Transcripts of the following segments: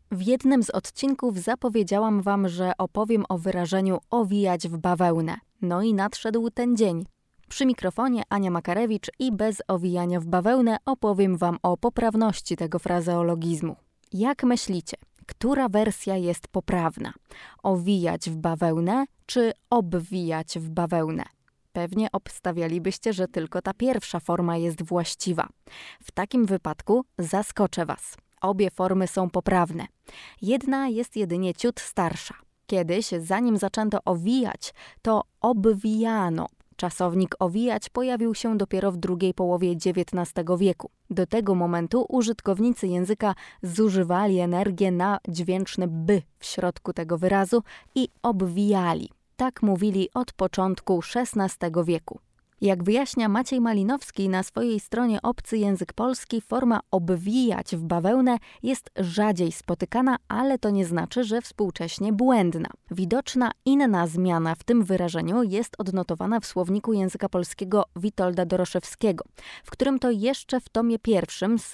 W jednym z odcinków zapowiedziałam Wam, że opowiem o wyrażeniu owijać w bawełnę. No i nadszedł ten dzień. Przy mikrofonie Ania Makarewicz i bez owijania w bawełnę opowiem Wam o poprawności tego frazeologizmu. Jak myślicie, która wersja jest poprawna? Owijać w bawełnę czy obwijać w bawełnę? Pewnie obstawialibyście, że tylko ta pierwsza forma jest właściwa. W takim wypadku zaskoczę Was. Obie formy są poprawne. Jedna jest jedynie ciut starsza. Kiedyś, zanim zaczęto owijać, to obwijano. Czasownik owijać pojawił się dopiero w drugiej połowie XIX wieku. Do tego momentu użytkownicy języka zużywali energię na dźwięczne by w środku tego wyrazu i obwijali. Tak mówili od początku XVI wieku. Jak wyjaśnia Maciej Malinowski na swojej stronie Obcy Język Polski, forma obwijać w bawełnę jest rzadziej spotykana, ale to nie znaczy, że współcześnie błędna. Widoczna inna zmiana w tym wyrażeniu jest odnotowana w słowniku języka polskiego Witolda Doroszewskiego, w którym to jeszcze w tomie pierwszym z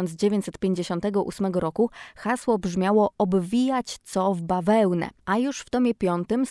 1958 roku hasło brzmiało obwijać co w bawełnę, a już w tomie piątym z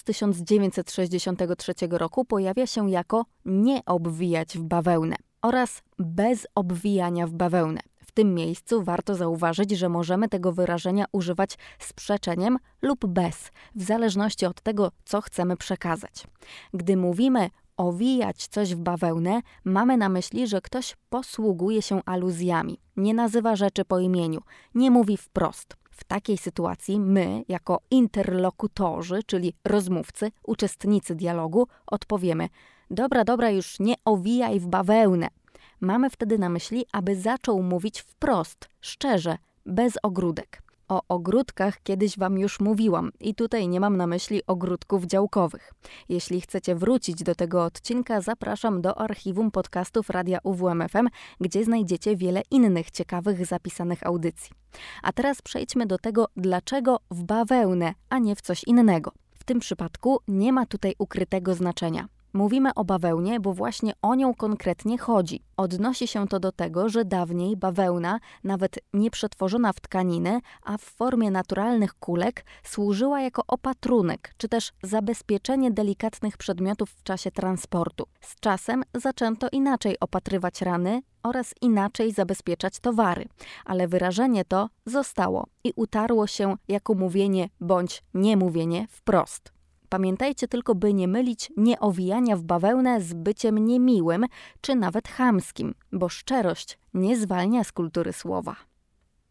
1963 roku pojawia się jako nie obwijać w bawełnę oraz bez obwijania w bawełnę. W tym miejscu warto zauważyć, że możemy tego wyrażenia używać z przeczeniem lub bez, w zależności od tego, co chcemy przekazać. Gdy mówimy owijać coś w bawełnę, mamy na myśli, że ktoś posługuje się aluzjami, nie nazywa rzeczy po imieniu, nie mówi wprost. W takiej sytuacji my, jako interlokutorzy, czyli rozmówcy, uczestnicy dialogu, odpowiemy: dobra, już nie owijaj w bawełnę. Mamy wtedy na myśli, aby zaczął mówić wprost, szczerze, bez ogródek. O ogródkach kiedyś Wam już mówiłam i tutaj nie mam na myśli ogródków działkowych. Jeśli chcecie wrócić do tego odcinka, zapraszam do archiwum podcastów Radia UWMFM, gdzie znajdziecie wiele innych ciekawych zapisanych audycji. A teraz przejdźmy do tego, dlaczego w bawełnę, a nie w coś innego. W tym przypadku nie ma tutaj ukrytego znaczenia. Mówimy o bawełnie, bo właśnie o nią konkretnie chodzi. Odnosi się to do tego, że dawniej bawełna, nawet nie przetworzona w tkaniny, a w formie naturalnych kulek, służyła jako opatrunek, czy też zabezpieczenie delikatnych przedmiotów w czasie transportu. Z czasem zaczęto inaczej opatrywać rany oraz inaczej zabezpieczać towary, ale wyrażenie to zostało i utarło się jako mówienie bądź niemówienie wprost. Pamiętajcie tylko, by nie mylić nieowijania w bawełnę z byciem niemiłym czy nawet chamskim, bo szczerość nie zwalnia z kultury słowa.